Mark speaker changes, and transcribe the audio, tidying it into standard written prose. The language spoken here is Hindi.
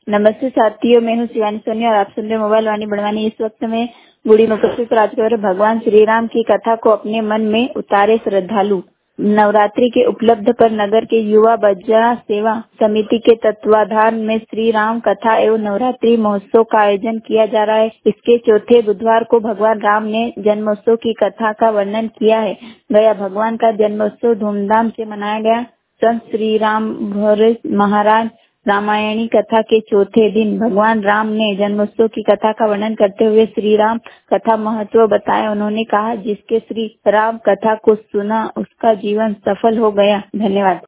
Speaker 1: नमस्ते साथियों, मैं हूँ शिवानी सोनी और आप सुन रहे मोबाइल वाणी बड़वानी। इस वक्त में बूढ़ी मुकद्दर राजकुमार भगवान श्री राम की कथा को अपने मन में उतारे श्रद्धालु। नवरात्रि के उपलब्ध पर नगर के युवा बज्जा सेवा समिति के तत्वाधान में श्री राम कथा एवं नवरात्रि महोत्सव का आयोजन किया जा रहा है। इसके चौथे बुधवार को भगवान राम ने जन्मोत्सव की कथा का वर्णन किया है। गया भगवान का जन्मोत्सव धूमधाम से मनाया गया। संत श्री राम महाराज रामायणी कथा के चौथे दिन भगवान राम ने जन्मोत्सव की कथा का वर्णन करते हुए श्री राम कथा महत्व बताया। उन्होंने कहा, जिसके श्री राम कथा को सुना उसका जीवन सफल हो गया। धन्यवाद।